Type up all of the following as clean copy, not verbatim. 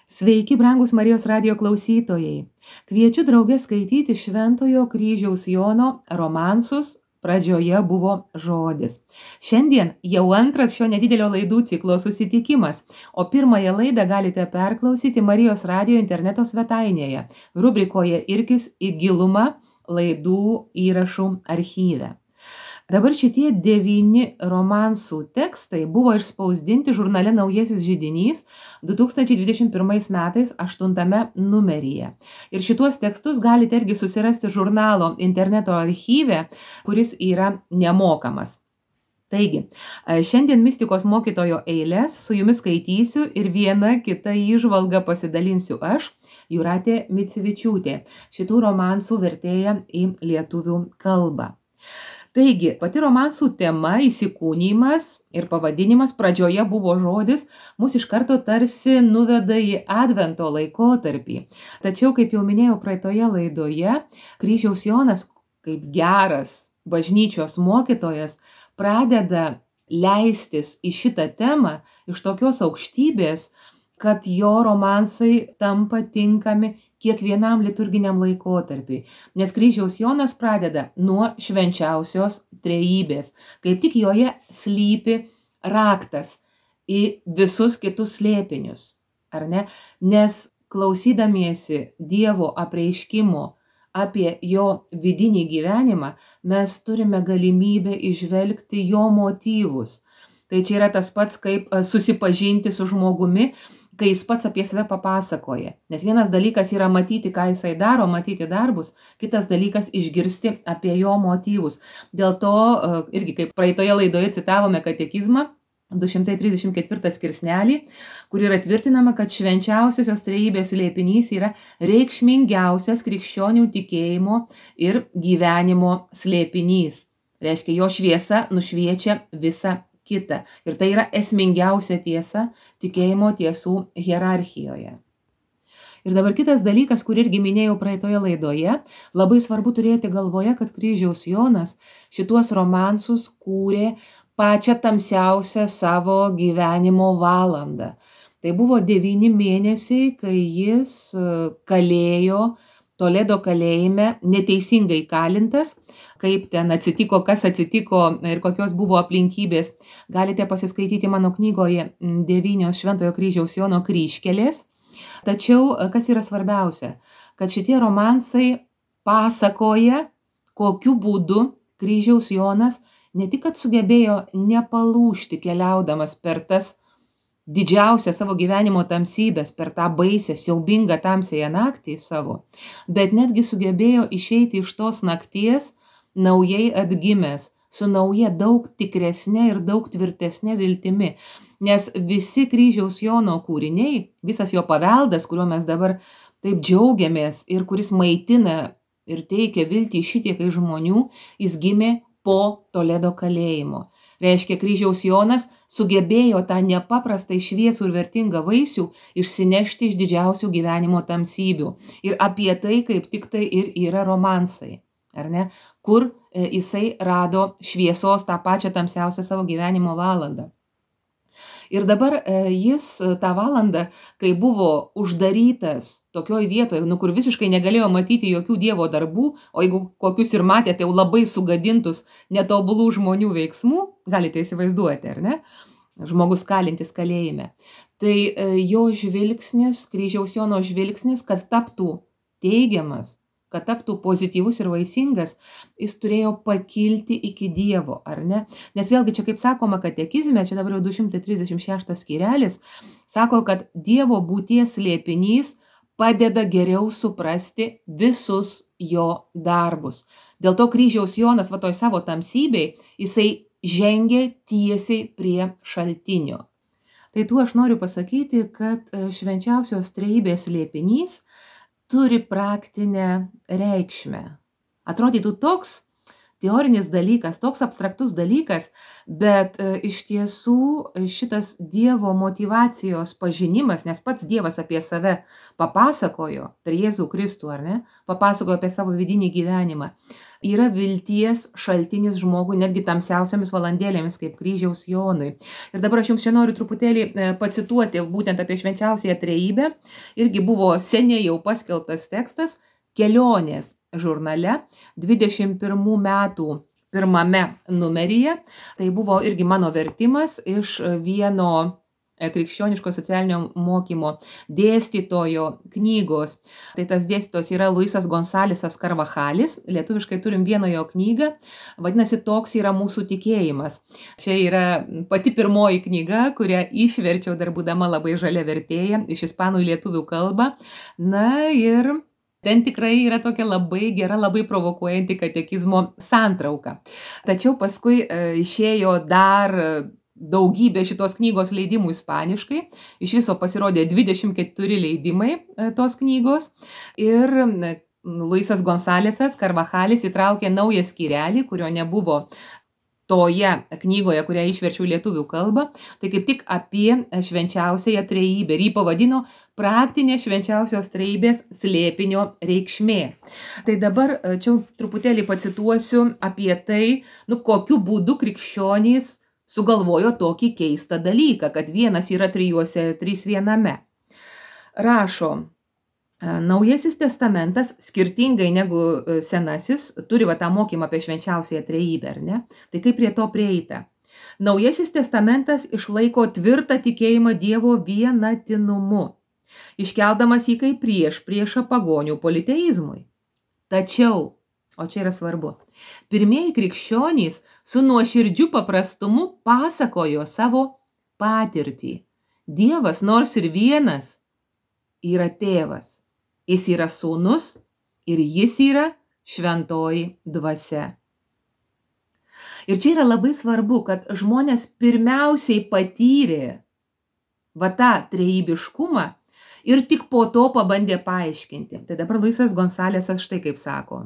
Sveiki, brangus Marijos radijo klausytojai. Kviečiu draugę skaityti Šventojo kryžiaus Jono romansus Pradžioje buvo žodis. Šiandien jau antras šio nedidelio laidų ciklo susitikimas, o pirmąją laidą galite perklausyti Marijos radijo interneto svetainėje, rubrikoje Irkis į gilumą laidų įrašų archyve. Dabar šitie 9 romansų tekstai buvo išspausdinti žurnale Naujasis židinys 2021 metais 8 numeryje. Ir šituos tekstus galite irgi susirasti žurnalo interneto archyve, kuris yra nemokamas. Taigi, šiandien mistikos mokytojo eiles su jumis skaitysiu ir viena kita įžvalga pasidalinsiu aš, Jūratė Micevičiūtė, šitų romansų vertėja į lietuvių kalbą. Taigi, pati romansų tema, įsikūnymas ir pavadinimas Pradžioje buvo žodis, mus iš karto tarsi nuveda į Advento laikotarpį. Tačiau, kaip jau minėjau praeitoje laidoje, Kryžiaus Jonas, kaip geras bažnyčios mokytojas, pradeda leistis į šitą temą iš tokios aukštybės, kad jo romansai tampa tinkami kiekvienam liturginiam laikotarpiui, nes Kryžiaus Jonas pradeda nuo švenčiausios trejybės, kaip tik joje slypi raktas į visus kitus slėpinius, ar ne? Nes klausydamiesi Dievo apreiškimo apie jo vidinį gyvenimą, mes turime galimybę įžvelgti jo motyvus. Tai čia yra tas pats, kaip susipažinti su žmogumi, kai jis pats apie save papasakoja. Nes vienas dalykas yra matyti, ką jisai daro, matyti darbus, kitas dalykas išgirsti apie jo motyvus. Dėl to, irgi kaip praeitoje laidoje citavome katekizmą, 234 skirsnelį, kur yra tvirtinama, kad švenčiausiosios trejybės slėpinys yra reikšmingiausias krikščionių tikėjimo ir gyvenimo slėpinys. Reiškia, jo šviesa nušviečia visą kita. Ir tai yra esmingiausia tiesa tikėjimo tiesų hierarchijoje. Ir dabar kitas dalykas, kurį irgi minėjau praeitoje laidoje, labai svarbu turėti galvoje, kad Kryžiaus Jonas šituos romansus kūrė pačią tamsiausią savo gyvenimo valandą. Tai buvo 9 mėnesiai, kai jis kalėjo Toledo kalėjime, neteisingai kalintas. Kaip ten atsitiko, kas atsitiko ir kokios buvo aplinkybės, galite pasiskaityti mano knygoje 9 Šventojo Kryžiaus Jono kryžkelės. Tačiau, kas yra svarbiausia, kad šitie romansai pasakoja, kokiu būdu Kryžiaus Jonas ne tik kad sugebėjo nepalūžti keliaudamas per tas didžiausią savo gyvenimo tamsybės, per tą baisę, siaubingą tamsiąją naktį savo, bet netgi sugebėjo išeiti iš tos nakties naujai atgimęs, su nauja daug tikresnė ir daug tvirtesnė viltimi. Nes visi Kryžiaus Jono kūriniai, visas jo paveldas, kuriuo mes dabar taip džiaugiamės ir kuris maitina ir teikia viltį šitiekai žmonių, jis gimė po Toledo kalėjimo. Reiškia, Kryžiaus Jonas sugebėjo tą nepaprastai šviesų ir vertingą vaisių išsinešti iš didžiausių gyvenimo tamsybių. Ir apie tai kaip tik tai ir yra romansai, ar ne? Kur jisai rado šviesos tą pačią tamsiausią savo gyvenimo valandą. Ir dabar jis tą valandą, kai buvo uždarytas tokioj vietoje, kur visiškai negalėjo matyti jokių Dievo darbų, o jeigu kokius ir matė, tai jau labai sugadintus netobulų žmonių veiksmų, galite įsivaizduoti, ar ne? Žmogus kalintis kalėjime. Tai jo žvilgsnis, Kryžiaus Jono žvilgsnis, kad taptų teigiamas, kad taptų pozityvus ir vaisingas, jis turėjo pakilti iki Dievo, ar ne? Nes vėlgi čia, kaip sakoma katekizme, čia dabar jau 236 skyrelis, sako, kad Dievo būties slėpinys padeda geriau suprasti visus jo darbus. Dėl to Kryžiaus Jonas, toj savo tamsybei, jisai žengė tiesiai prie šaltinio. Tai tuo aš noriu pasakyti, kad švenčiausios trejybės slėpinys turi praktinę reikšmę. Atrodytų toks teorinis dalykas, toks abstraktus dalykas, bet iš tiesų šitas Dievo motyvacijos pažinimas, nes pats Dievas apie save papasakojo per Jėzų Kristų, ar ne, papasakojo apie savo vidinį gyvenimą, yra vilties šaltinis žmogui netgi tamsiausiamis valandėlėmis, kaip kryžiaus Jonui. Ir dabar aš jums čia noriu truputėlį pacituoti būtent apie švenčiausiąją trejybę. Irgi buvo seniai jau paskelbtas tekstas Kelionės žurnale 21 metų pirmame numeryje. Tai buvo irgi mano vertimas iš vieno krikščioniško socialinio mokymo dėstytojo knygos. Tai tas dėstytojas yra Luisas Gonsalesas Carvajalis. Lietuviškai turim vieną jo knygą. Vadinasi, Toks yra mūsų tikėjimas. Čia yra pati pirmoji knyga, kurią išverčiau dar būdama labai žalia vertėja iš ispanų į lietuvių kalbą. Na ir ten tikrai yra tokia labai gera, labai provokuojanti katekizmo santrauka. Tačiau paskui išėjo dar daugybė šitos knygos leidimų ispaniškai. Iš viso pasirodė 24 leidimai tos knygos. Ir Luisas Gonsalesas Carvajalis įtraukė naują skyrelį, kurio nebuvo toje knygoje, kurią išverčiau lietuvių kalbą. Tai kaip tik apie švenčiausiąją trejybę. Ir jį pavadino praktinė švenčiausios trejybės slėpinio reikšmė. Tai dabar čia truputėlį pacituosiu apie tai, kokiu būdu krikščionys sugalvojo tokį keistą dalyką, kad vienas yra trijuose, trys viename. Rašo, Naujasis testamentas, skirtingai negu Senasis, turi tą mokymą apie švenčiausiąją trejybę, ar ne? Tai kaip prie to prieita? Naujasis testamentas išlaiko tvirtą tikėjimą Dievo vienatinumu, iškeldamas jį kaip priešą pagonių politeizmui. Tačiau, o čia yra svarbu, pirmieji krikščionys su nuoširdžiu paprastumu pasakojo savo patirtį. Dievas, nors ir vienas, yra tėvas. Jis yra sūnus ir jis yra šventoji dvasia. Ir čia yra labai svarbu, kad žmonės pirmiausiai patyrė tą trejybiškumą ir tik po to pabandė paaiškinti. Tai dabar Luisas Gonsalesas štai kaip sako.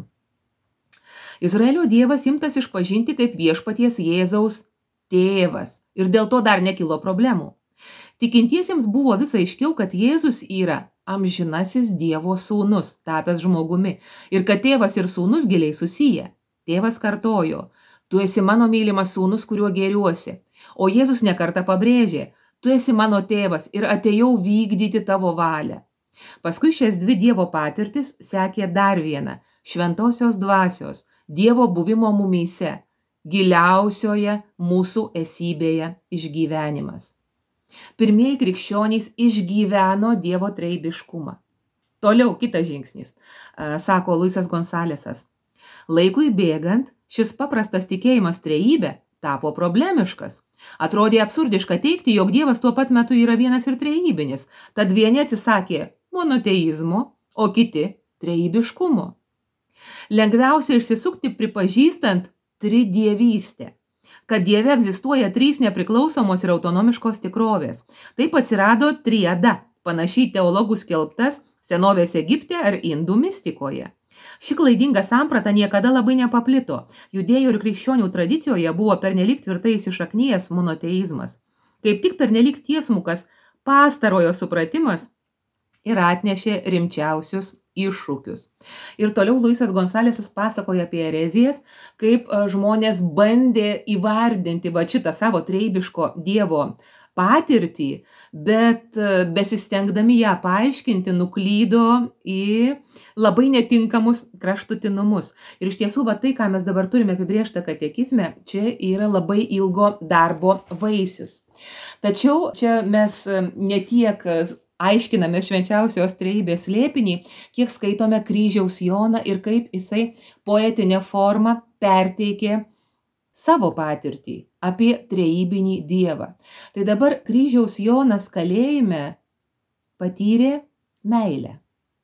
Izraelio Dievas imtas išpažinti kaip viešpaties Jėzaus tėvas ir dėl to dar nekilo problemų. Tikintiesiems buvo vis aiškiau, kad Jėzus yra amžinasis Dievo sūnus, tapęs žmogumi, ir kad tėvas ir sūnus giliai susiję. Tėvas kartojo, tu esi mano mylimas sūnus, kuriuo gėriuosi. O Jėzus nekartą pabrėžė, tu esi mano tėvas ir atėjau vykdyti tavo valią. Paskui šias dvi Dievo patirtis sekė dar viena, šventosios dvasios, Dievo buvimo mumyse, giliausioje mūsų esybėje išgyvenimas. Pirmieji krikščionys išgyveno Dievo trejybiškumą. Toliau kitas žingsnis, sako Luisas Gonsalesas. Laikui bėgant, šis paprastas tikėjimas trejybė tapo problemiškas. Atrodė absurdiška teigti, jog Dievas tuo pat metu yra vienas ir trejybinis. Tad vieni atsisakė monoteizmo, o kiti trejybiškumo. Lengviausia išsisukti pripažįstant tridievystę, kad Dieve egzistuoja trys nepriklausomos ir autonomiškos tikrovės. Taip atsirado triada, panašiai teologų skelbtas senovės Egipte ar indų mistikoje. Ši klaidinga samprata niekada labai nepaplito. Judėjų ir krikščionių tradicijoje buvo pernelyg tvirtai įsišaknijęs monoteizmas. Kaip tik pernelyg tiesmukas pastarojo supratimas ir atnešė rimčiausius iššūkius. Ir toliau Luisas Gonsalesas pasakoja apie erezijas, kaip žmonės bandė įvardinti šitą savo trejybiško Dievo patirtį, bet besistengdami ją paaiškinti, nuklydo į labai netinkamus kraštutinumus. Ir iš tiesų, tai, ką mes dabar turime apibrėžtą katekizme, čia yra labai ilgo darbo vaisius. Tačiau čia mes ne tiek aiškiname švenčiausios trejybės slėpinį, kiek skaitome kryžiaus Joną ir kaip jisai poetinę formą perteikė savo patirtį apie trejybinį Dievą. Tai dabar kryžiaus Jonas kalėjime patyrė meilę.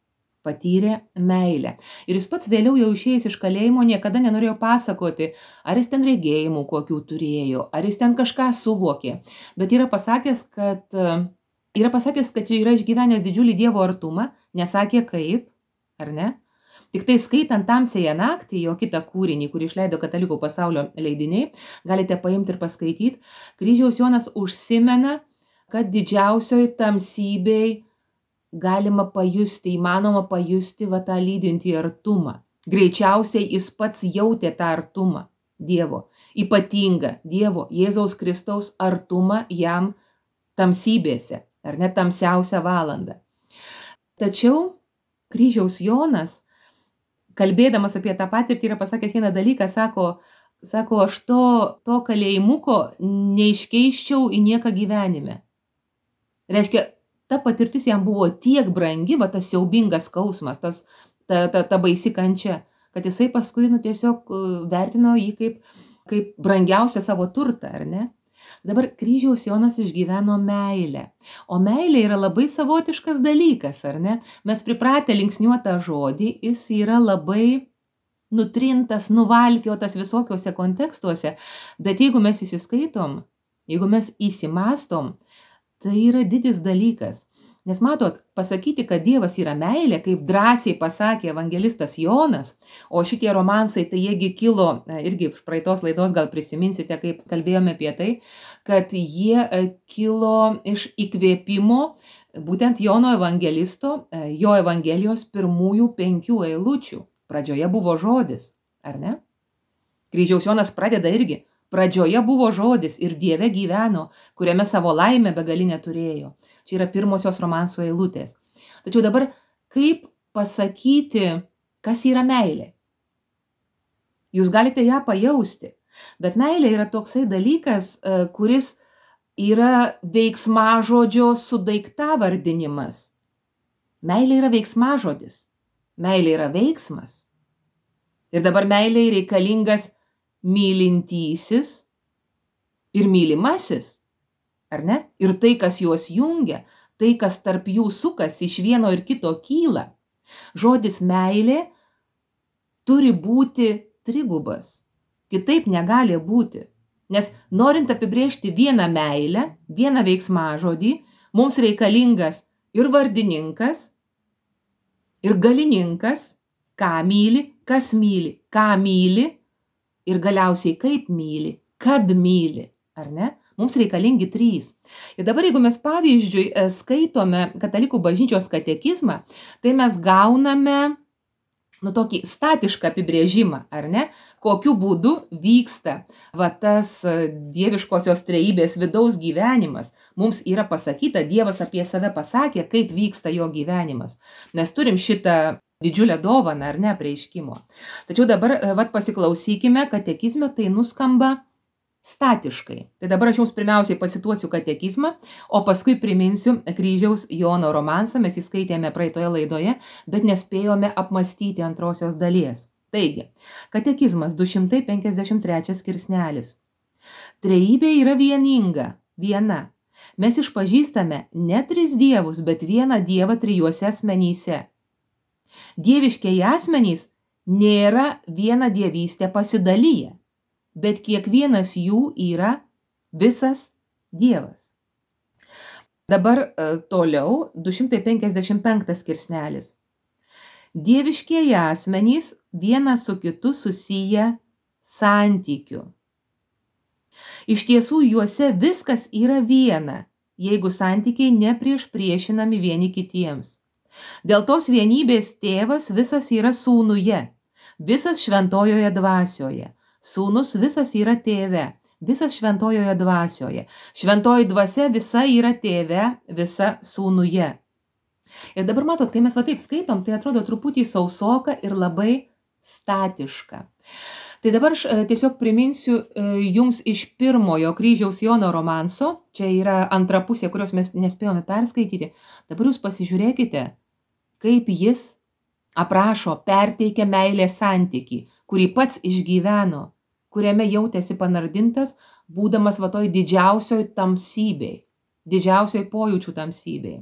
Ir jis pats vėliau jau išėjęs iš kalėjimo niekada nenorėjo pasakoti, ar jis ten regėjimų kokių turėjo, ar jis ten kažką suvokė. Bet yra pasakęs, kad yra išgyvenęs didžiulį Dievo artumą, nesakė kaip, ar ne? Tik tai skaitant Tamsiąją naktį, jo kitą kūrinį, kurį išleido Katalikų pasaulio leidiniai, galite paimti ir paskaityti, Kryžiaus Jonas užsimena, kad didžiausioj tamsybėj galima pajusti, įmanoma pajusti tą lydintį artumą. Greičiausiai jis pats jautė tą artumą Dievo, ypatingą Dievo, Jėzaus Kristaus artumą jam tamsybėse, ar net tamsiausią valandą. Tačiau Kryžiaus Jonas, kalbėdamas apie tą patirtį, yra pasakęs vieną dalyką, sako, aš to kalėjimuko neiškeisčiau į nieką gyvenime. Reiškia, ta patirtis jam buvo tiek brangi, tas siaubingas skausmas, ta baisi kančia, kad jisai paskui tiesiog vertino jį kaip brangiausią savo turtą, ar ne? Dabar Kryžiaus Jonas išgyveno meilę, o meilė yra labai savotiškas dalykas, ar ne? Mes pripratę linksniuotą žodį, jis yra labai nutrintas, nuvalkiotas visokiuose kontekstuose, bet jeigu mes įsiskaitom, jeigu mes įsimastom, tai yra didis dalykas. Nes matot, pasakyti, kad Dievas yra meilė, kaip drąsiai pasakė evangelistas Jonas, o šitie romansai, tai jiegi kilo, irgi praeitos laidos gal prisiminsite, kaip kalbėjome apie tai, kad jie kilo iš įkvėpimo būtent Jono evangelisto, jo evangelijos pirmųjų 5 eilučių. Pradžioje buvo žodis, ar ne? Kryžiaus Jonas pradeda irgi. Pradžioje buvo žodis ir Dieve gyveno, kuriame savo laimę begalinę turėjo. Čia yra pirmosios romanso eilutės. Tačiau dabar kaip pasakyti, kas yra meilė? Jūs galite ją pajausti, bet meilė yra toksai dalykas, kuris yra veiksmažodžio sudaiktavardinimas. Meilė yra veiksmažodis, meilė yra veiksmas. Ir dabar meilė reikalingas mylintysis ir mylimasis, ar ne? Ir tai, kas juos jungia, tai, kas tarp jų sukasi, iš vieno ir kito kyla. Žodis meilė turi būti trigubas, kitaip negali būti. Nes norint apibrėžti vieną meilę, vieną veiksmažodį, mums reikalingas ir vardininkas, ir galininkas, ką myli, kas myli, ką myli, ir galiausiai kaip myli, kad myli, ar ne? Mums reikalingi 3. Ir dabar, jeigu mes pavyzdžiui skaitome Katalikų bažnyčios katekizmą, tai mes gauname tokį statišką apibrėžimą, ar ne? Kokiu būdu vyksta tas dieviškosios trejybės vidaus gyvenimas. Mums yra pasakyta, Dievas apie save pasakė, kaip vyksta jo gyvenimas. Mes turim šitą didžiulę dovaną, ar ne, apreiškimo. Tačiau dabar pasiklausykime, katekizme tai nuskamba statiškai. Tai dabar aš jums pirmiausiai pacituosiu katekizmą, o paskui priminsiu Kryžiaus Jono romansą, mes įskaitėme praeitoje laidoje, bet nespėjome apmastyti antrosios dalies. Taigi, katekizmas 253 skirsnelis. Trejybė yra vieninga, viena. Mes išpažįstame ne 3 dievus, bet vieną Dievą 3 asmenyse. Dieviškieji asmenys nėra vieną dievystę pasidalyję, bet kiekvienas jų yra visas Dievas. Dabar toliau 255 skirsnelis. Dieviškieji asmenys vienas su kitu susiję santykiu. Iš tiesų juose viskas yra viena, jeigu santykiai nepriešpriešinami vieni kitiems. Dėl tos vienybės tėvas visas yra sūnuje, visas šventojoje dvasioje. Sūnus visas yra tėve, visas šventojoje dvasioje. Šventoji dvasia visa yra tėve, visa sūnuje. Ir dabar matot, kai mes taip skaitom, tai atrodo truputį sausoka ir labai statiška. Tai dabar aš tiesiog priminsiu jums iš pirmojo Kryžiaus Jono romanso, čia yra antra pusė, kurios mes nespėjome perskaityti. Dabar jūs pasižiūrėkite, kaip jis aprašo, perteikia meilės santykį, kurį pats išgyveno, kuriame jautėsi panardintas, būdamas toj didžiausioj tamsybėj, didžiausioj pojūčių tamsybėj.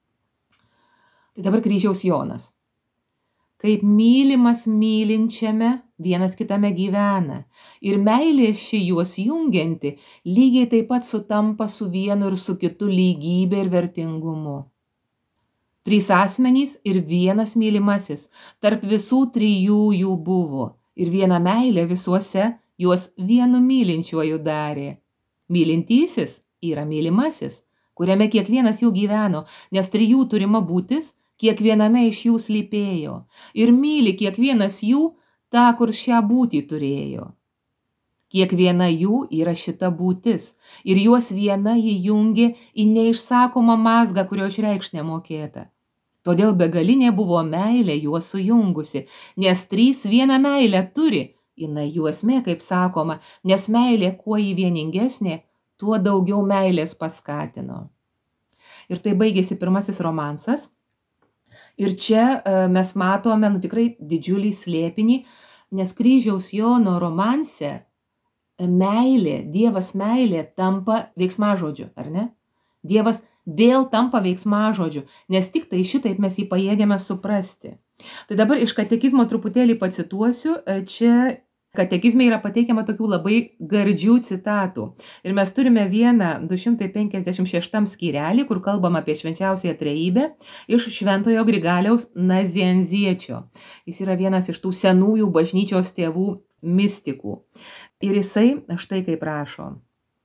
Tai dabar Kryžiaus Jonas. Kaip mylimas mylinčiame vienas kitame gyvena, ir meilė ši juos jungianti lygiai taip pat sutampa su vienu ir su kitu lygybė ir vertingumu. 3 asmenys ir vienas mylimasis. Tarp visų 3 jų buvo. Ir viena meilė visuose juos vienu mylinčiuoju darė. Mylintysis yra mylimasis, kuriame kiekvienas jų gyveno, nes 3 turima būtis kiekviename iš jų slypėjo. Ir myli kiekvienas jų tą, kur šią būtį turėjo. Kiekviena jų yra šita būtis, ir juos viena jį jungė į neišsakomą mazgą, kurio išreikšt nemokėta. Todėl begalinė buvo meilė juos sujungusi, nes 3 vieną meilę turi, jinai jų esmė, kaip sakoma, nes meilė, kuo jį vieningesnė, tuo daugiau meilės paskatino. Ir tai baigėsi pirmasis romansas. Ir čia mes matome tikrai didžiulį slėpinį, nes Kryžiaus Jono romanse meilė, Dievas meilė tampa veiksmažodžiu, ar ne? Dievas vėl tampa veiksmažodžiu, nes tik tai šitaip mes jį pajėgiame suprasti. Tai dabar iš katekizmo truputėlį pacituosiu. Čia katekizme yra pateikiama tokių labai gardžių citatų. Ir mes turime vieną 256 skyrelį, kur kalbam apie švenčiausiąją trejybę iš šventojo Grigaliaus Nazianziečio. Jis yra vienas iš tų senųjų bažnyčios tėvų mistikų. Ir jisai štai kaip rašo.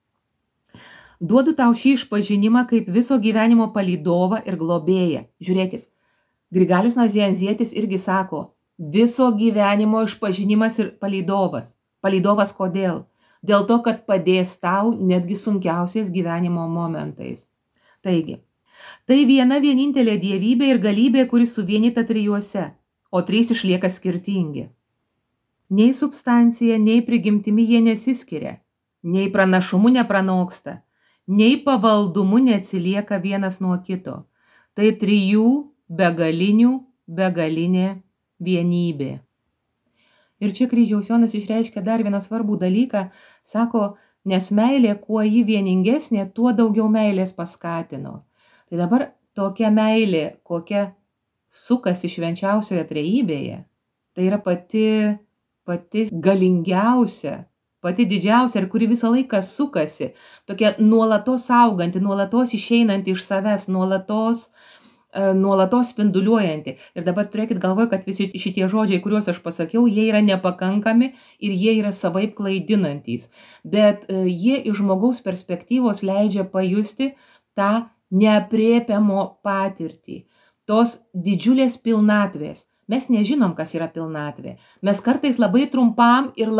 Duodu tau šį išpažinimą kaip viso gyvenimo palydovą ir globėją. Žiūrėkit, Grigalius Nazianzietis irgi sako, viso gyvenimo išpažinimas ir palydovas. Palydovas kodėl? Dėl to, kad padės tau netgi sunkiausiais gyvenimo momentais. Taigi, tai viena vienintelė dievybė ir galybė, kuri suvienyta 3, o 3 išlieka skirtingi. Nei substancija, nei prigimtimi jie nesiskiria, nei pranašumu nepranoksta, nei pavaldumu neatsilieka vienas nuo kito. Tai 3 begalinių begalinė vienybė. Ir čia Kryžiaus Jonas išreiškia dar vieną svarbų dalyką, sako, nes meilė, kuo ji vieningesnė, tuo daugiau meilės paskatino. Tai dabar tokia meilė, kokia sukasi švenčiausioje trejybėje, tai yra pati galingiausia, pati didžiausia ir kuri visą laiką sukasi, tokia nuolatos auganti, nuolatos išeinanti iš savęs, nuolatos spinduliuojanti. Ir dabar turėkit galvoje, kad visi šitie žodžiai, kuriuos aš pasakiau, jie yra nepakankami ir jie yra savaip klaidinantys. Bet jie iš žmogaus perspektyvos leidžia pajusti tą neaprėpiamo patirtį, tos didžiulės pilnatvės. Mes nežinom, kas yra pilnatvė. Mes kartais labai trumpam ir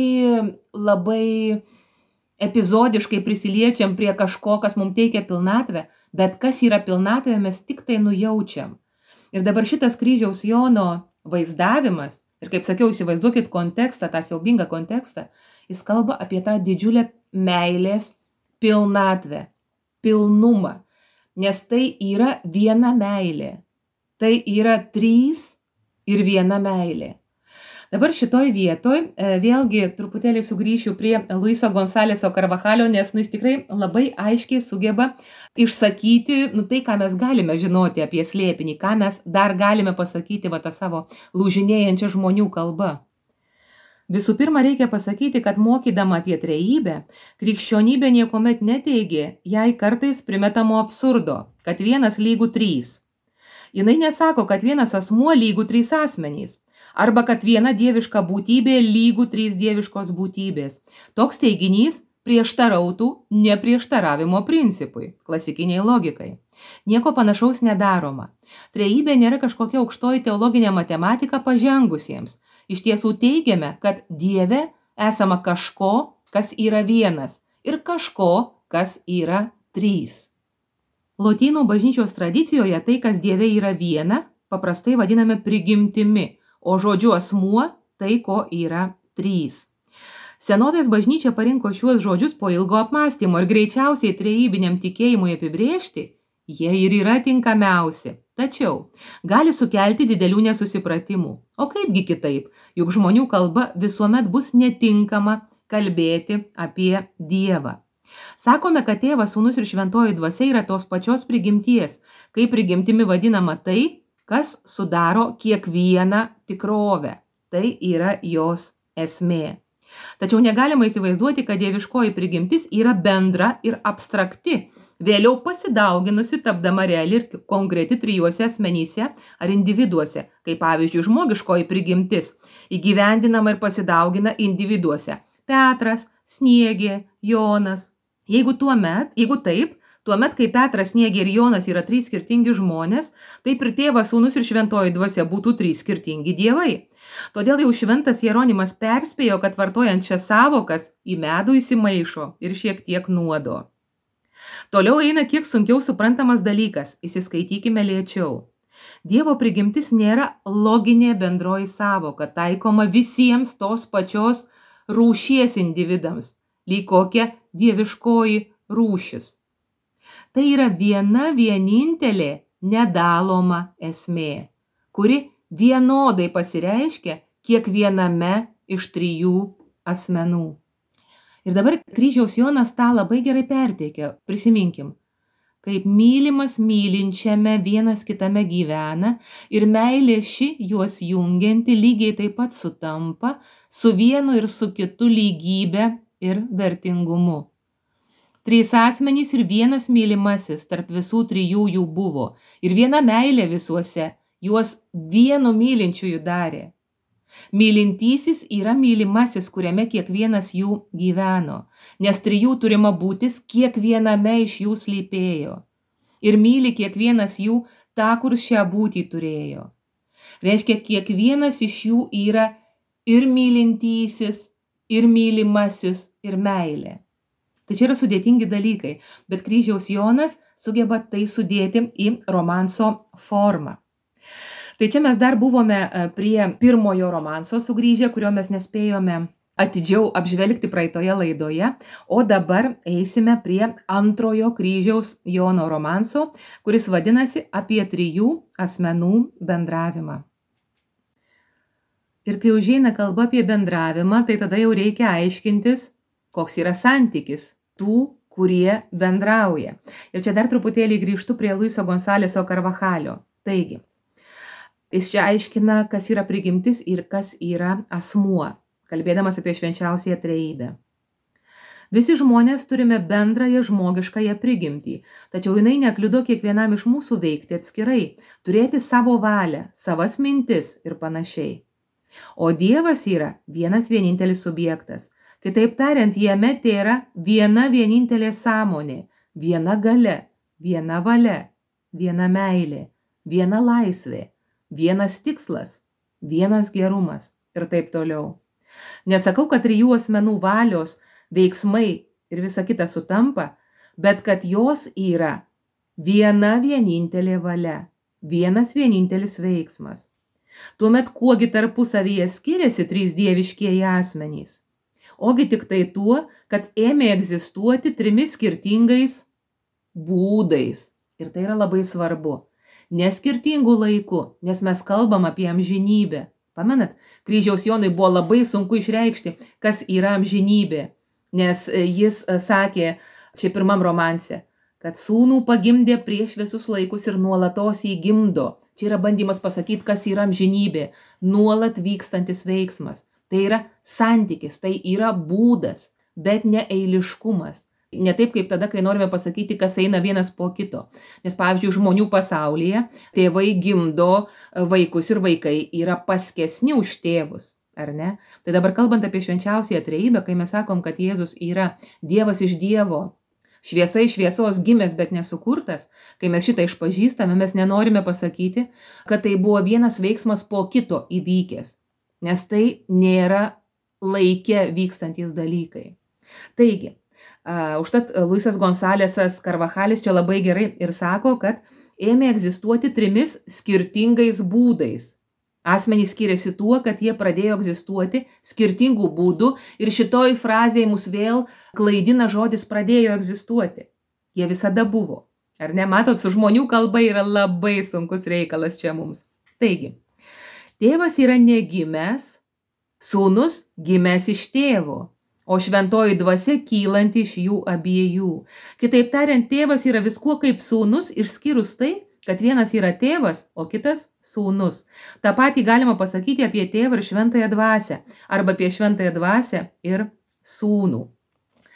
labai epizodiškai prisiliečiam prie kažko, kas mums teikia pilnatvę, bet kas yra pilnatvė, mes tik tai nujaučiam. Ir dabar šitas Kryžiaus Jono vaizdavimas, ir kaip sakiau, įsivaizduokit kontekstą, tą siaubingą kontekstą, jis kalba apie tą didžiulę meilės pilnatvę, pilnumą, nes tai yra viena meilė. Tai yra 3 ir viena meilė. Dabar šitoj vietoj vėlgi truputėlį sugrįšiu prie Luiso Gonzaleso Carvajalio, nes jis tikrai labai aiškiai sugeba išsakyti tai, ką mes galime žinoti apie slėpinį, ką mes dar galime pasakyti tą savo lūžinėjančią žmonių kalbą. Visų pirma, reikia pasakyti, kad mokydama apie trejybę, krikščionybė niekuomet neteigė jai kartais primetamo absurdo, kad 1 lygu 3. Jinai nesako, kad vienas asmuo lygu 3 asmenys, arba kad viena dieviška būtybė lygu 3 dieviškos būtybės. Toks teiginys prieštarautų neprieštaravimo principui, klasikiniai logikai. Nieko panašaus nedaroma. Trejybė nėra kažkokia aukštoji teologinė matematika pažengusiems. Iš tiesų teigiame, kad Dieve esama kažko, kas yra vienas, ir kažko, kas yra 3. Lotynų bažnyčios tradicijoje tai, kas Dieve yra viena, paprastai vadiname prigimtimi, o žodžiu asmuo tai, ko yra 3. Senovės bažnyčia parinko šiuos žodžius po ilgo apmąstymo ir greičiausiai trejybiniam tikėjimui apibrėžti, jie ir yra tinkamiausi. Tačiau gali sukelti didelių nesusipratimų. O kaipgi kitaip, juk žmonių kalba visuomet bus netinkama kalbėti apie Dievą. Sakome, kad Tėvas, Sūnus ir Šventoji Dvasia yra tos pačios prigimties, kaip prigimtimi vadinama tai, kas sudaro kiekvieną tikrovę. Tai yra jos esmė. Tačiau negalima įsivaizduoti, kad dieviškoji prigimtis yra bendra ir abstrakti, vėliau pasidauginusi, tapdama reali ir konkreti trijuose asmenyse ar individuose, kaip pavyzdžiui žmogiškoji prigimtis, įgyvendinama ir pasidaugina individuose. Petras, Sniegė, Jonas. Jeigu taip, tuomet, kai Petras, Sniegė ir Jonas yra 3 skirtingi žmonės, taip ir Tėvas, Sūnus ir Šventoji Dvasia būtų 3 skirtingi dievai. Todėl jau šventas Jeronimas perspėjo, kad vartojant šias savokas į medų įsimaišo ir šiek tiek nuodo. Toliau eina kiek sunkiau suprantamas dalykas, įsiskaitykime lėčiau. Dievo prigimtis nėra loginė bendroji savoka, taikoma visiems tos pačios rūšies individams, lyg kokia dieviškoji rūšis. Tai yra viena vienintelė nedaloma esmė, kuri vienodai pasireiškia kiekviename iš 3 asmenų. Ir dabar kryžiaus Jonas tą labai gerai perteikia. Prisiminkim, kaip mylimas mylinčiame vienas kitame gyvena ir meilė ši juos jungianti lygiai taip pat sutampa su vienu ir su kitu lygybė ir vertingumu. 3 asmenys ir vienas mylimasis tarp visų 3 jų buvo ir viena meilė visuose juos vienu mylinčiųjų darė. Mylintysis yra mylimasis, kuriame kiekvienas jų gyveno, nes 3 turima būtis kiekviename iš jų slypėjo. Ir myli kiekvienas jų tą, kur šią būtį turėjo. Reiškia, kiekvienas iš jų yra ir mylintysis, ir mylimasis, ir meilė. Tai čia yra sudėtingi dalykai, bet kryžiaus Jonas sugeba tai sudėti į romanso formą. Tai čia mes dar buvome prie pirmojo romanso sugrįžę, kurio mes nespėjome atidžiau apžvelgti praeitoje laidoje, o dabar eisime prie antrojo kryžiaus Jono romanso, kuris vadinasi apie 3 asmenų bendravimą. Ir kai užeina kalba apie bendravimą, tai tada jau reikia aiškintis, koks yra santykis tų, kurie bendrauja. Ir čia dar truputėlį grįžtu prie Luiso Gonzaleso Carvajalio. Taigi, jis čia aiškina, kas yra prigimtis ir kas yra asmuo, kalbėdamas apie švenčiausiąją trejybę. Visi žmonės turime bendrąją žmogiškąją prigimtį, tačiau jinai nekliudo kiekvienam iš mūsų veikti atskirai, turėti savo valią, savas mintis ir panašiai. O Dievas yra vienas vienintelis subjektas. Kitaip tariant, jame tėra viena vienintelė sąmonė, viena galia, viena valia, viena meilė, viena laisvė, vienas tikslas, vienas gerumas ir taip toliau. Nesakau, kad 3 asmenų valios, veiksmai ir visa kita sutampa, bet kad jos yra viena vienintelė valia, vienas vienintelis veiksmas. Tuomet kuogi tarpusavyje skiriasi 3 dieviškieji asmenys? Ogi tik tai tuo, kad ėmė egzistuoti 3 skirtingais būdais. Ir tai yra labai svarbu. Ne skirtingų laikų, nes mes kalbam apie amžinybę. Pamenat, kryžiaus Jonui buvo labai sunku išreikšti, kas yra amžinybė, nes jis sakė čia pirmam romanse, kad sūnų pagimdė prieš visus laikus ir nuolatos jį gimdo. Čia yra bandymas pasakyti, kas yra amžinybė, nuolat vykstantis veiksmas. Tai yra santykis, tai yra būdas, bet ne eiliškumas. Ne taip kaip tada, kai norime pasakyti, kas eina vienas po kito. Nes pavyzdžiui, žmonių pasaulyje tėvai gimdo vaikus ir vaikai yra paskesni už tėvus, ar ne? Tai dabar kalbant apie švenčiausiąją trejybę, kai mes sakom, kad Jėzus yra Dievas iš Dievo, šviesa iš šviesos gimęs, bet nesukurtas, kai mes šitą išpažįstame, mes nenorime pasakyti, kad tai buvo vienas veiksmas po kito įvykęs, nes tai nėra laike vykstantys dalykai. Taigi, užtat Luisas Gonzalesas Carvajalis čia labai gerai ir sako, kad ėmė egzistuoti 3 skirtingais būdais. Asmenys skiriasi tuo, kad jie pradėjo egzistuoti skirtingų būdų ir šitoj frazėje mus vėl klaidina žodis pradėjo egzistuoti. Jie visada buvo. Ar ne? Matot, su žmonių kalba yra labai sunkus reikalas čia mums. Taigi, tėvas yra negimęs, sūnus gimęs iš tėvo, o šventoji dvasia kylanti iš jų abiejų. Kitaip tariant, tėvas yra viskuo kaip sūnus, išskyrus tai, kad vienas yra tėvas, o kitas sūnus. Ta patį galima pasakyti apie tėvą ir šventąją dvasią, arba apie šventąją dvasią ir sūnų.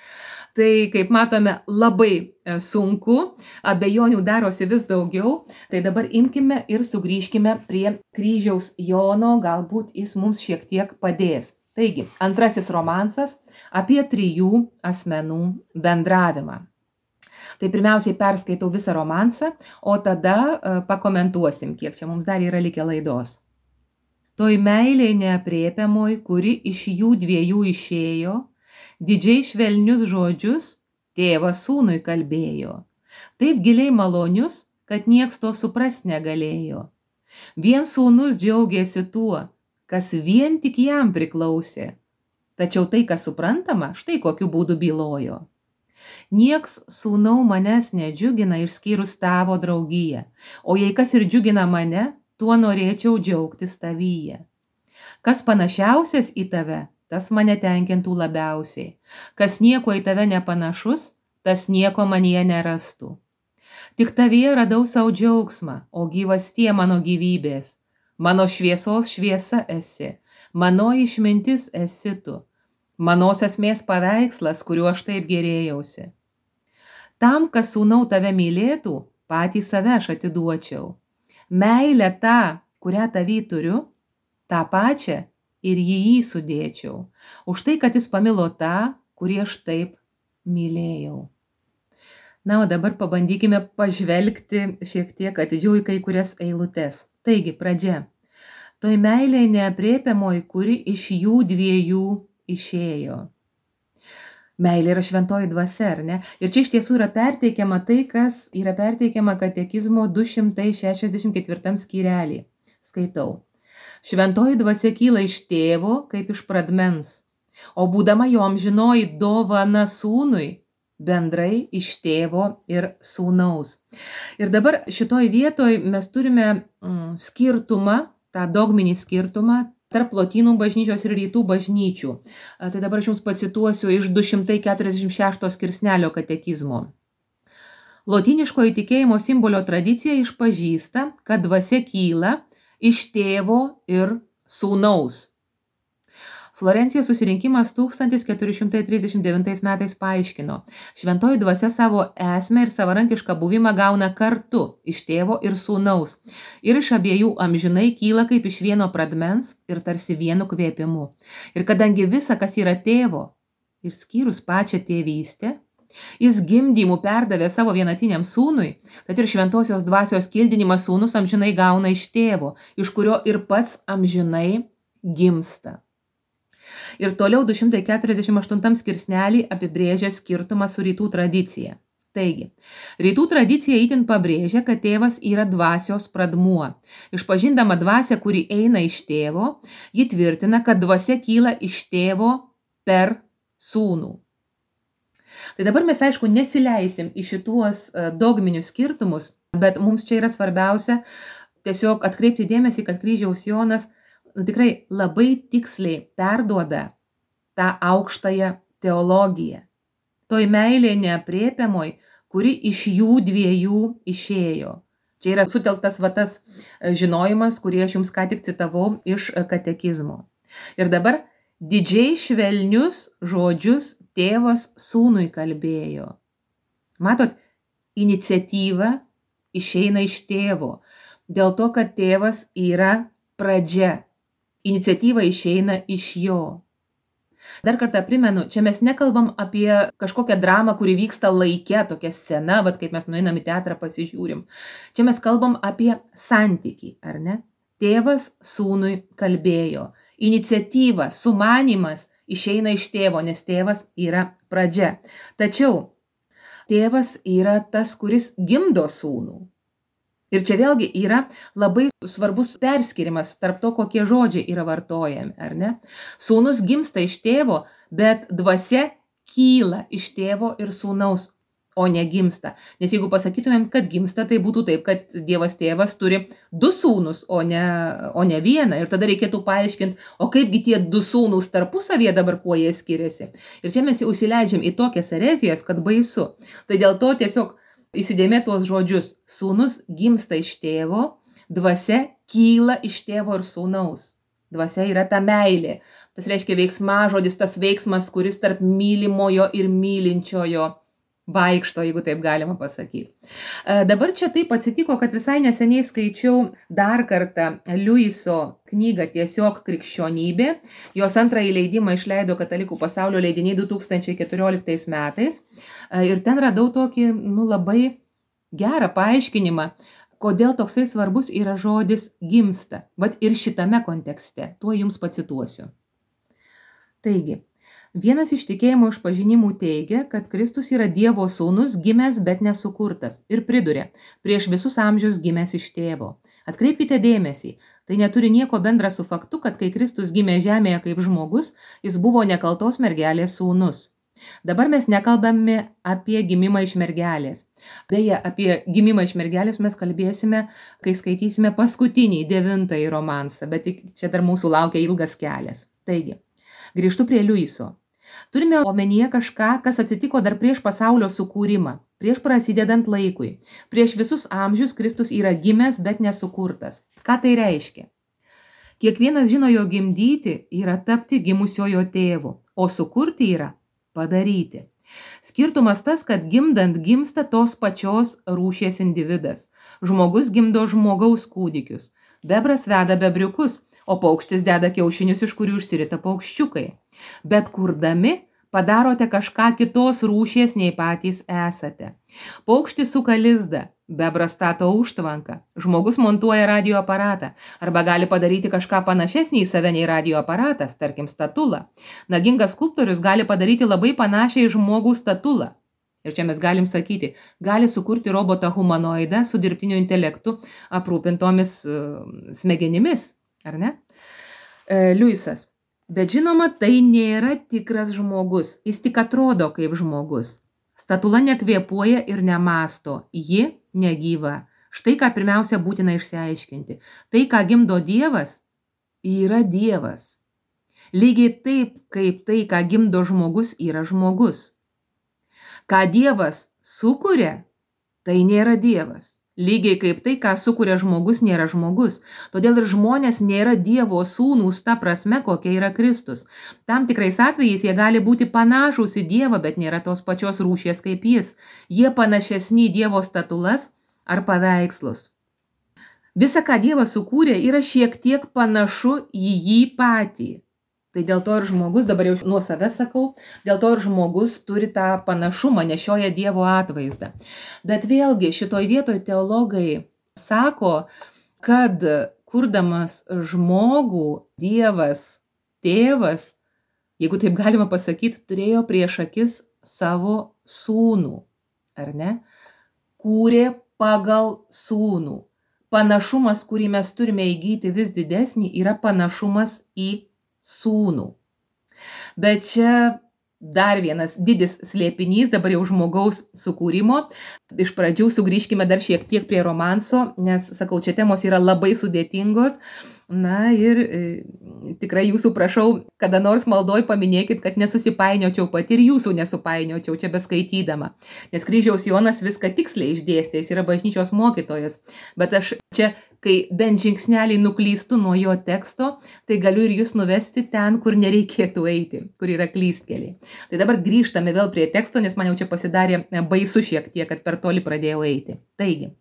Tai, kaip matome, labai sunku, abejonių darosi vis daugiau. Tai dabar imkime ir sugrįžkime prie kryžiaus Jono, galbūt jis mums šiek tiek padės. Taigi, antrasis romansas apie 3 asmenų bendravimą. Tai pirmiausiai perskaitau visą romansą, o tada pakomentuosim, kiek čia mums dar yra likę laidos. Toj meilėj neaprėpiamoj, kuri iš jų 2 išėjo, didžiai švelnius žodžius tėvas sūnui kalbėjo. Taip giliai malonius, kad nieks to suprast negalėjo. Vien sūnus džiaugiasi tuo, kas vien tik jam priklausė. Tačiau tai, kas suprantama, štai kokiu būdu bylojo. Nieks sūnau manęs nedžiugina išskyrus tavo draugiją, o jei kas ir džiugina mane, tuo norėčiau džiaugtis tavyje. Kas panašiausias į tave, tas mane tenkintų labiausiai. Kas nieko į tave nepanašus, tas nieko manyje nerastų. Tik tavyje radau savo džiaugsmą, o gyvastie mano gyvybės. Mano šviesos šviesa esi, mano išmintis esi tu. Manos esmės paveikslas, kuriuo aš taip gerėjausi. Tam, kas sūnau tave mylėtų, patį save aš atiduočiau. Meilę tą, kurią tavy turiu, tą pačią ir jį sudėčiau. Už tai, kad jis pamilo tą, kurį aš taip mylėjau. Na, o dabar pabandykime pažvelgti šiek tiek atidžiau į kai kurias eilutes. Taigi, pradžia. Toj meilėj neaprėpiamoj, kuri iš jų 2 išėjo. Meilė yra šventoji dvasia, ar ne? Ir čia iš tiesų yra perteikiama tai, kas yra perteikiama katekizmo 264 skyrelį. Skaitau. Šventoji dvasia kyla iš tėvo kaip iš pradmens, o būdama jo amžinoji dovana sūnui, bendrai iš tėvo ir sūnaus. Ir dabar šitoj vietoj mes turime skirtumą, tą dogminį skirtumą, tarp lotynų bažnyčios ir rytų bažnyčių. Tai dabar aš jums pacituosiu iš 246 skirsnelio katekizmo. Lotyniškoji tikėjimo simbolio tradicija išpažįsta, kad dvasia kyla iš tėvo ir sūnaus. Florencijos susirinkimas 1439 metais paaiškino, šventoji dvasia savo esmę ir savarankišką buvimą gauna kartu iš tėvo ir sūnaus ir iš abiejų amžinai kyla kaip iš vieno pradmens ir tarsi vienu kvėpimu. Ir kadangi visa, kas yra tėvo, išskyrus pačią tėvystę, jis gimdymų perdavė savo vienatiniam sūnui, tad ir šventosios dvasios kildinimas sūnus amžinai gauna iš tėvo, iš kurio ir pats amžinai gimsta. Ir toliau 248 skirsnelį apibrėžia skirtumą su rytų tradicija. Taigi, rytų tradicija itin pabrėžia, kad tėvas yra dvasios pradmuo. Išpažindama dvasią, kuri eina iš tėvo, ji tvirtina, kad dvasia kyla iš tėvo per sūnų. Tai dabar mes, aišku, nesileisim į šituos dogminius skirtumus, bet mums čia yra svarbiausia tiesiog atkreipti dėmesį, kad kryžiaus Jonas tikrai labai tiksliai perduoda tą aukštąją teologiją. Toj meilė neaprėpiamoj, kuri iš jų 2 išėjo. Čia yra sutelktas tas žinojimas, kurį aš jums ką tik citavau iš katekizmo. Ir dabar didžiai švelnius žodžius tėvas sūnui kalbėjo. Matot, iniciatyva išeina iš tėvo, dėl to, kad tėvas yra pradžia. Iniciatyva išeina iš jo. Dar kartą primenu, čia mes nekalbam apie kažkokią dramą, kuri vyksta laike, tokia scena, kaip mes nueinam į teatrą pasižiūrim. Čia mes kalbam apie santykį, ar ne? Tėvas sūnui kalbėjo. Iniciatyva, sumanymas išeina iš tėvo, nes tėvas yra pradžia. Tačiau tėvas yra tas, kuris gimdo sūnų. Ir čia vėlgi yra labai svarbus perskirimas tarp to, kokie žodžiai yra vartojami, ar ne? Sūnus gimsta iš tėvo, bet dvasia kyla iš tėvo ir sūnaus, o ne gimsta. Nes jeigu pasakytumėm, kad gimsta, tai būtų taip, kad Dievas tėvas turi 2 sūnus, o ne vieną. Ir tada reikėtų paaiškinti, o kaipgi tie 2 sūnus tarpusavyje dabar kuo jie skiriasi. Ir čia mes jau įsileidžiam į tokias erezijas, kad baisu. Tai dėl to tiesiog įsidėmė tuos žodžius. Sūnus gimsta iš tėvo, dvasia kyla iš tėvo ir sūnaus. Dvasia yra ta meilė. Tas reiškia veiksmažodis, tas veiksmas, kuris tarp mylimojo ir mylinčiojo vaikšto, jeigu taip galima pasakyti. Dabar čia taip atsitiko, kad visai neseniai skaičiau dar kartą Liuiso knygą Tiesiog krikščionybė. Jos antrąjį leidimą išleido Katalikų pasaulio leidiniai 2014 metais. Ir ten radau tokį, labai gerą paaiškinimą, kodėl toksai svarbus yra žodis gimsta. Vat ir šitame kontekste. Tuo jums pacituosiu. Taigi, vienas iš tikėjimo išpažinimų teigia, kad Kristus yra Dievo sūnus, gimęs, bet nesukurtas. Ir priduria, prieš visus amžius gimęs iš tėvo. Atkreipkite dėmesį, tai neturi nieko bendra su faktu, kad kai Kristus gimė žemėje kaip žmogus, jis buvo nekaltos mergelės sūnus. Dabar mes nekalbame apie gimimą iš mergelės. Beje, apie gimimą iš mergelės mes kalbėsime, kai skaitysime paskutinį 9 romansą, bet čia dar mūsų laukia ilgas kelias. Taigi, grįžtu prie Liuiso. Turime omenyje kažką, kas atsitiko dar prieš pasaulio sukūrimą, prieš prasidedant laikui. Prieš visus amžius Kristus yra gimęs, bet nesukurtas. Ką tai reiškia? Kiekvienas žino, jo gimdyti yra tapti gimusiojo tėvu, o sukurti yra padaryti. Skirtumas tas, kad gimdant gimsta tos pačios rūšies individas. Žmogus gimdo žmogaus kūdikius, bebras veda bebriukus, o paukštis deda kiaušinius, iš kurių išsirita paukščiukai. Bet kurdami padarote kažką kitos rūšies nei patys esate. Paukštis suka lizdą, bebras stato užtvanką, žmogus montuoja radio aparatą arba gali padaryti kažką panašesnį į save nei radio aparatas, tarkim statulą. Nagingas skulptorius gali padaryti labai panašią į žmogų statulą. Ir čia mes galim sakyti, gali sukurti robotą humanoidą su dirbtiniu intelektu aprūpintomis smegenimis, ar ne? Liuisas. Bet žinoma, tai nėra tikras žmogus, jis tik atrodo kaip žmogus. Statula nekvėpuoja ir nemąsto, ji negyva. Štai ką pirmiausia būtina išsiaiškinti. Tai, ką gimdo Dievas, yra Dievas. Lygiai taip, kaip tai, ką gimdo žmogus, yra žmogus. Ką Dievas sukuria, tai nėra Dievas. Lygiai kaip tai, ką sukuria žmogus, nėra žmogus. Todėl ir žmonės nėra Dievo sūnūs ta prasme, kokia yra Kristus. Tam tikrais atvejais jie gali būti panašūs į Dievą, bet nėra tos pačios rūšies kaip jis. Jie panašesni į Dievo statulas ar paveikslus. Visa, ką Dievas sukūrė, yra šiek tiek panašu į jį patį. Tai dėl to ir žmogus, dabar jau nuo savęs sakau, dėl to ir žmogus turi tą panašumą, nešioja Dievo atvaizdą. Bet vėlgi šitoj vietoj teologai sako, kad kurdamas žmogų Dievas, tėvas, jeigu taip galima pasakyti, turėjo prieš akis savo sūnų, ar ne? Kūrė pagal sūnų. Panašumas, kurį mes turime įgyti vis didesnį, yra panašumas į sūnų. Bet čia dar vienas didis slėpinys, dabar jau žmogaus sukūrimo. Iš pradžių sugrįžkime dar šiek tiek prie romanso, nes, sakau, čia temos yra labai sudėtingos. Na ir tikrai jūsų prašau, kada nors maldoj paminėkit, kad nesusipainiočiau pati ir jūsų nesupainiočiau čia beskaitydama. Nes Kryžiaus Jonas viską tiksliai išdėstė, jis yra bažnyčios mokytojas. Bet aš čia, kai bent žingsnelį nuklystu nuo jo teksto, tai galiu ir jūs nuvesti ten, kur nereikėtų eiti, kur yra klystkeliai. Tai dabar grįžtame vėl prie teksto, nes man jau čia pasidarė baisu šiek tiek, kad per toli pradėjau eiti. Taigi.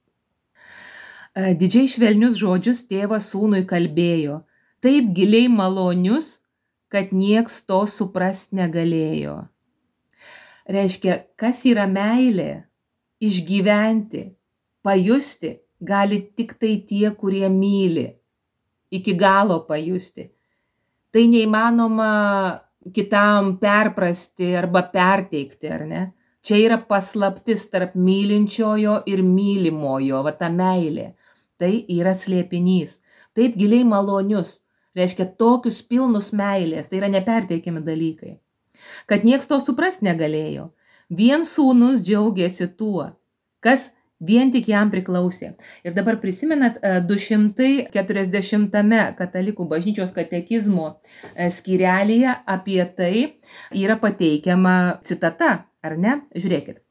Didžiai švelnius žodžius tėvas sūnui kalbėjo, taip giliai malonius, kad nieks to suprast negalėjo. Reiškia, kas yra meilė, išgyventi, pajusti gali tik tai tie, kurie myli, iki galo pajusti. Tai neįmanoma kitam perprasti arba perteikti, ar ne? Čia yra paslaptis tarp mylinčiojo ir mylimojo, va ta meilė. Tai yra slėpinys. Taip giliai malonius, reiškia tokius pilnus meilės, tai yra neperteikiami dalykai. Kad nieks to suprast negalėjo. Vien sūnus džiaugiasi tuo, kas vien tik jam priklausė. Ir dabar prisimenat 240 Katalikų bažnyčios katekizmo skyrelyje apie tai yra pateikiama citata, ar ne? Žiūrėkit.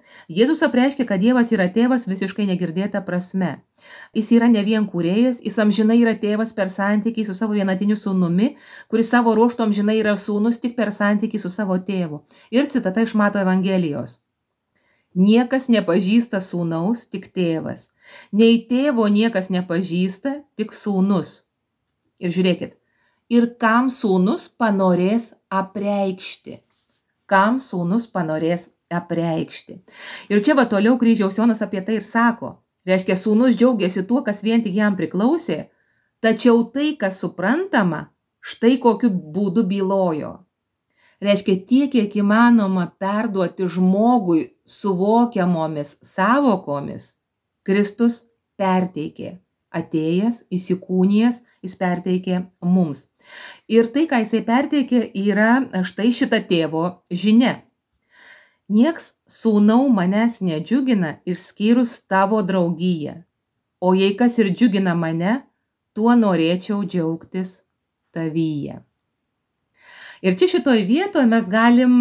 Jėzus apreiškia, kad Dievas yra tėvas visiškai negirdėta prasme. Jis yra ne vien kūrėjas, jis amžinai yra tėvas per santykį su savo vienatiniu sūnumi, kuris savo ruožtu amžinai yra sūnus tik per santykį su savo tėvu. Ir citata iš Mato Evangelijos. Niekas nepažįsta sūnaus, tik tėvas. Nei tėvo niekas nepažįsta, tik sūnus. Ir žiūrėkit, ir kam sūnus panorės apreikšti. Kam sūnus panorės apreikšti. Ir čia va toliau kryžiaus Jonas apie tai ir sako. Reiškia, sūnus džiaugiasi tuo, kas vien tik jam priklausė, tačiau tai, kas suprantama, štai kokiu būdu bylojo. Reiškia, tiek, kiek įmanoma perduoti žmogui suvokiamomis savokomis, Kristus perteikė. Atėjęs, įsikūnijęs, jis perteikė mums. Ir tai, ką jisai perteikė, yra štai šita tėvo žinia. Nieks sūnau manęs nedžiugina išskyrus tavo draugiją. O jei kas ir džiugina mane, tuo norėčiau džiaugtis tavyje. Ir čia šitoj vietoje mes galim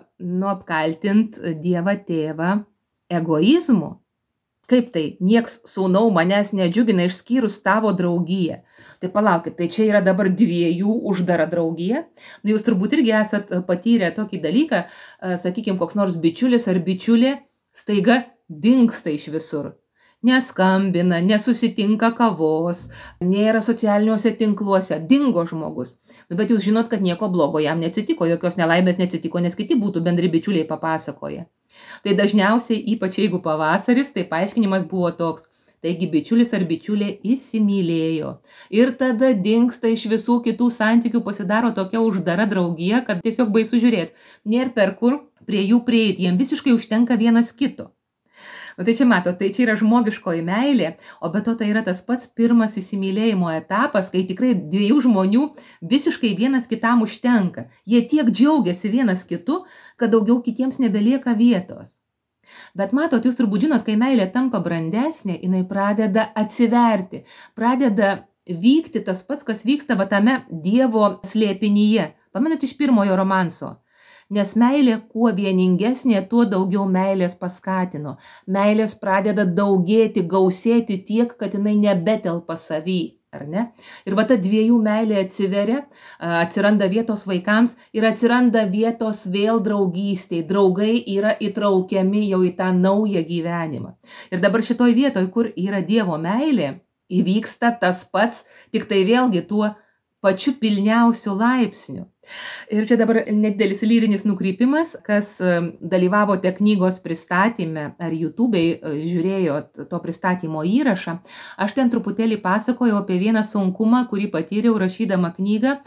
apkaltinti Dievą tėvą egoizmu. Kaip tai? Nieks sūnau manęs nedžiugina išskyrus tavo draugiją. Tai palaukit, tai čia yra dabar dviejų uždara draugija. Jūs turbūt irgi esat patyrę tokį dalyką, sakykime, koks nors bičiulis ar bičiulė staiga dingsta iš visur. Neskambina, nesusitinka kavos, nėra socialiniuose tinkluose, dingo žmogus. Bet jūs žinot, kad nieko blogo jam neatsitiko, jokios nelaimės neatsitiko, nes kiti būtų bendri bičiuliai papasakoję. Tai dažniausiai, ypač jeigu pavasaris, tai paaiškinimas buvo toks. Taigi bičiulis ar bičiulė įsimylėjo. Ir tada dingsta iš visų kitų santykių, pasidaro tokia uždara draugija, kad tiesiog baisu žiūrėti. Nėra per kur prie jų prieiti, jiems visiškai užtenka vienas kito. Tai čia matot, tai čia yra žmogiškoji meilė, o be to tai yra tas pats pirmas įsimylėjimo etapas, kai tikrai dviejų žmonių visiškai vienas kitam užtenka. Jie tiek džiaugiasi vienas kitu, kad daugiau kitiems nebelieka vietos. Bet matot, jūs turbūt žinot, kai meilė tampa brandesnė, jinai pradeda atsiverti, pradeda vykti tas pats, kas vyksta tame Dievo slėpinyje. Pamenat iš pirmojo romanso? Nes meilė kuo vieningesnė, tuo daugiau meilės paskatino. Meilės pradeda daugėti, gausėti tiek, kad jinai nebetelpa savy, ar ne? Ir ta dviejų meilė atsiveria, atsiranda vietos vaikams ir atsiranda vietos vėl draugystėj. Draugai yra įtraukiami jau į tą naują gyvenimą. Ir dabar šitoj vietoj, kur yra Dievo meilė, įvyksta tas pats, tik tai vėlgi tuo pačiu pilniausiu laipsniu. Ir čia dabar nedidelis lyrinis nukrypimas, kas dalyvavote knygos pristatyme ar YouTube'ai žiūrėjot to pristatymo įrašą. Aš ten truputėlį pasakojau apie vieną sunkumą, kurį patyriau rašydama knygą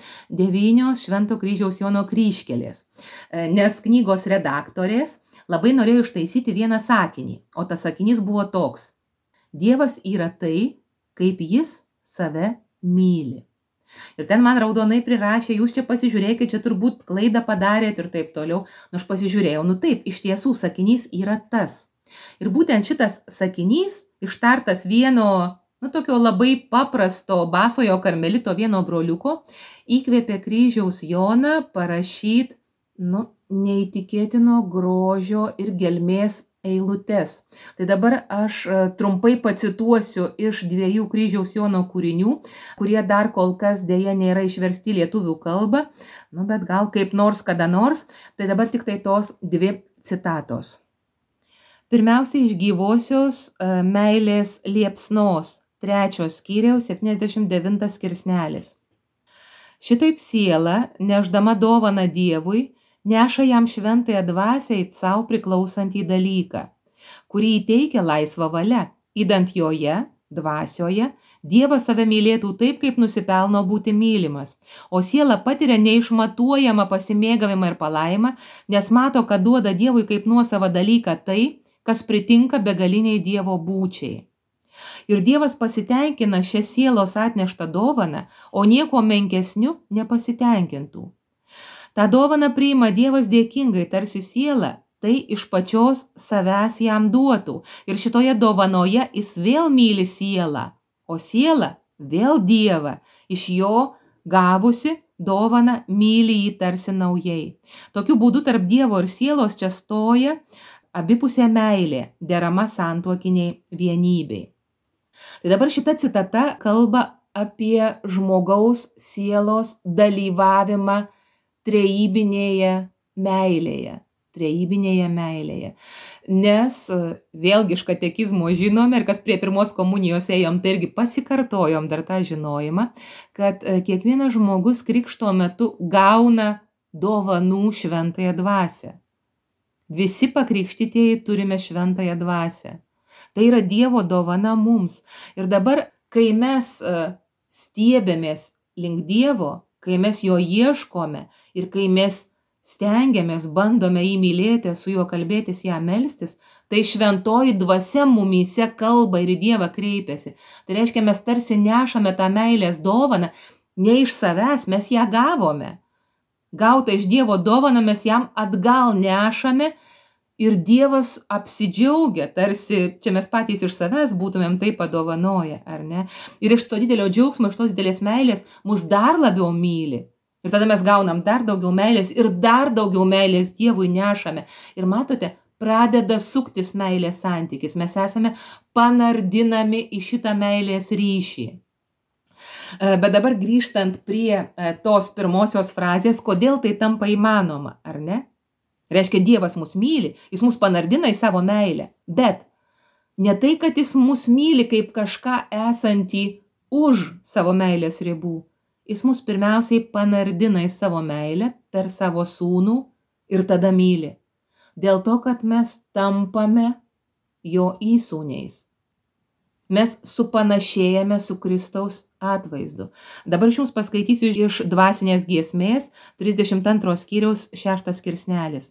9 Švento kryžiaus Jono kryžkelės. Nes knygos redaktorės labai norėjo ištaisyti vieną sakinį, o tas sakinys buvo toks. Dievas yra tai, kaip jis save myli. Ir ten man raudonai prirašė, jūs čia pasižiūrėkit, čia turbūt klaidą padarėt ir taip toliau. Aš pasižiūrėjau, taip, iš tiesų sakinys yra tas. Ir būtent šitas sakinys, ištartas vieno, tokio labai paprasto basojo karmelito vieno broliuko, įkvėpė kryžiaus Joną parašyti, neįtikėtino grožio ir gelmės eilutes. Tai dabar aš trumpai pacituosiu iš 2 kryžiaus Jono kūrinių, kurie dar kol kas dėja nėra išversti lietuvių kalbą, bet gal kaip nors kada nors, tai dabar tik tai tos 2 citatos. Pirmiausia, iš gyvosios meilės liepsnos, 3 skyriaus 79 skirsnelis. Šitaip siela, nešdama dovaną Dievui, neša jam šventąją dvasią į savo priklausantį dalyką, kurį įteikia laisva valia, įdant joje, dvasioje, Dievas save mylėtų taip, kaip nusipelno būti mylimas, o siela patiria neišmatuojamą pasimėgavimą ir palaimą, nes mato, kad duoda Dievui kaip nuosavą dalyką tai, kas pritinka begaliniai Dievo būčiai. Ir Dievas pasitenkina šią sielos atneštą dovaną, o nieko menkesniu nepasitenkintų. Ta dovana priima Dievas dėkingai, tarsi siela, tai iš pačios savęs jam duotų. Ir šitoje dovanoje jis vėl myli sielą, o siela vėl Dievą, iš jo gavusi dovaną myli jį tarsi naujai. Tokiu būdu tarp Dievo ir sielos čia stoja abipusė meilė, derama santuokiniai vienybei. Tai dabar šita citata kalba apie žmogaus sielos dalyvavimą trejybinėje meilėje. Nes vėlgi iš katekizmo žinome, ir kas prie pirmos komunijos ėjom, tai irgi pasikartojom dar tą žinojimą, kad kiekvienas žmogus krikšto metu gauna dovanų šventąją dvasią. Visi pakrikštytieji turime šventąją dvasią. Tai yra Dievo dovana mums. Ir dabar, kai mes stiebiamės link Dievo, kai mes jo ieškome ir kai mes stengiamės, bandome jį mylėti, su juo kalbėtis, ją melstis, tai šventoji dvasia mumyse kalba ir į Dievą kreipiasi. Tai reiškia, mes tarsi nešame tą meilės dovaną, ne iš savęs, mes ją gavome. Gautą iš Dievo dovaną mes jam atgal nešame ir Dievas apsidžiaugia, tarsi čia mes patys iš savęs būtumėm tai padovanoję, ar ne? Ir iš to didelio džiaugsmo, iš tos didelės meilės mus dar labiau myli. Ir tada mes gaunam dar daugiau meilės ir dar daugiau meilės Dievui nešame. Ir matote, pradeda suktis meilės santykis. Mes esame panardinami į šitą meilės ryšį. Bet dabar grįžtant prie tos pirmosios frazės, kodėl tai tampa įmanoma, ar ne? Reiškia, Dievas mus myli, jis mus panardina į savo meilę. Bet ne tai, kad jis mus myli kaip kažką esantį už savo meilės ribų. Jis mus pirmiausiai panardina į savo meilę per savo sūnų ir tada myli. Dėl to, kad mes tampame jo įsūniais. Mes supanašėjame su Kristaus atvaizdu. Dabar aš jums paskaitysiu iš dvasinės giesmės 32 skyriaus 6 skirsnelis.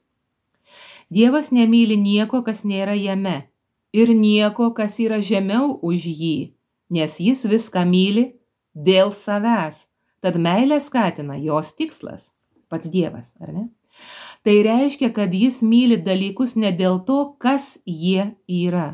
Dievas nemyli nieko, kas nėra jame, ir nieko, kas yra žemiau už jį, nes jis viską myli dėl savęs. Tad meilė skatina jos tikslas, pats Dievas, ar ne? Tai reiškia, kad jis myli dalykus ne dėl to, kas jie yra.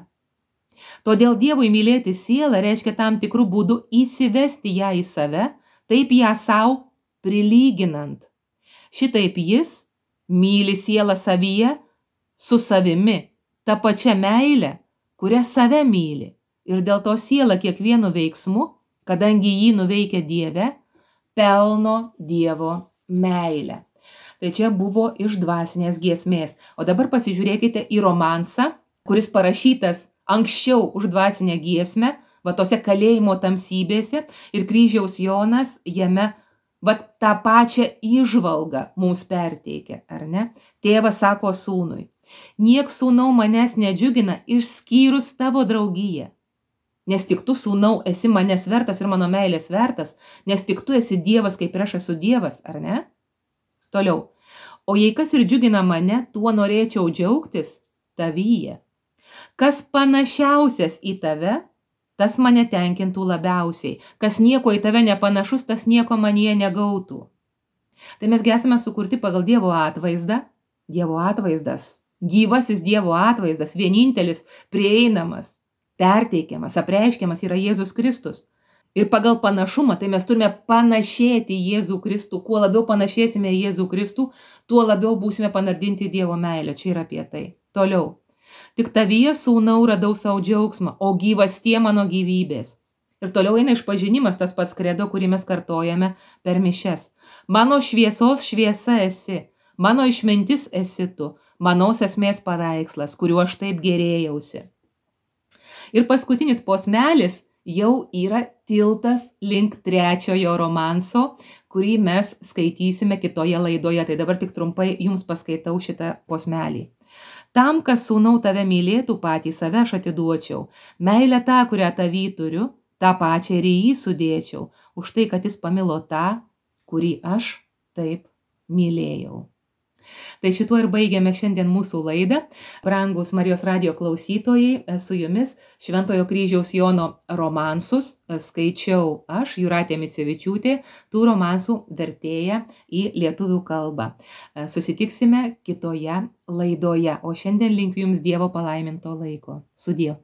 Todėl Dievui mylėti sielą reiškia tam tikrų būdų įsivesti ją į save, taip ją savo prilyginant. Šitaip jis myli sielą savyje su savimi, ta pačia meilė, kurią save myli. Ir dėl to siela kiekvienu veiksmu, kadangi jį nuveikia Dieve, pelno Dievo meilę. Tai čia buvo iš dvasinės giesmės. O dabar pasižiūrėkite į romansą, kuris parašytas anksčiau už dvasinę giesmę, va tose kalėjimo tamsybėse, ir kryžiaus Jonas jame va tą pačią įžvalgą mums perteikia, ar ne? Tėvas sako sūnui, niek sūnau manęs nedžiugina išskyrus tavo draugiją. Nes tik tu, sūnau, esi manęs vertas ir mano meilės vertas, nes tik tu esi Dievas, kaip ir aš esu Dievas, ar ne? Toliau. O jei kas ir džiugina mane, tuo norėčiau džiaugtis tavyje. Kas panašiausias į tave, tas mane tenkintų labiausiai. Kas nieko į tave nepanašus, tas nieko manyje negautų. Tai mes esame sukurti pagal Dievo atvaizdą. Dievo atvaizdas, gyvasis Dievo atvaizdas, vienintelis, prieinamas, perteikiamas, apreiškiamas yra Jėzus Kristus. Ir pagal panašumą, tai mes turime panašėti į Jėzų Kristų. Kuo labiau panašėsime į Jėzų Kristų, tuo labiau būsime panardinti į Dievo meilę. Čia yra apie tai. Toliau. Tik tavyje, sūnau, radau savo džiaugsmą, o gyvastie mano gyvybės. Ir toliau eina išpažinimas, tas pats kredo, kurį mes kartojame per mišias. Mano šviesos šviesa esi, mano išmintis esi tu, manos esmės paveikslas, kuriuo aš taip gėrėjausi. Ir paskutinis posmelis jau yra tiltas link trečiojo romanso, kurį mes skaitysime kitoje laidoje. Tai dabar tik trumpai jums paskaitau šitą posmelį. Tam, kas sūnau tave mylėtų, patį save aš atiduočiau. Meilę tą, kurią tavy turiu, tą pačią ir į jį sudėčiau, už tai, kad jis pamilo tą, kurį aš taip mylėjau. Tai šituo ir baigiame šiandien mūsų laidą. Brangus Marijos radijo klausytojai, su jumis Šventojo kryžiaus Jono romansus skaičiau aš, Jūratė Micevičiūtė, tų romansų vertėja į lietuvių kalbą. Susitiksime kitoje laidoje, o šiandien linkiu jums Dievo palaiminto laiko. Sudie.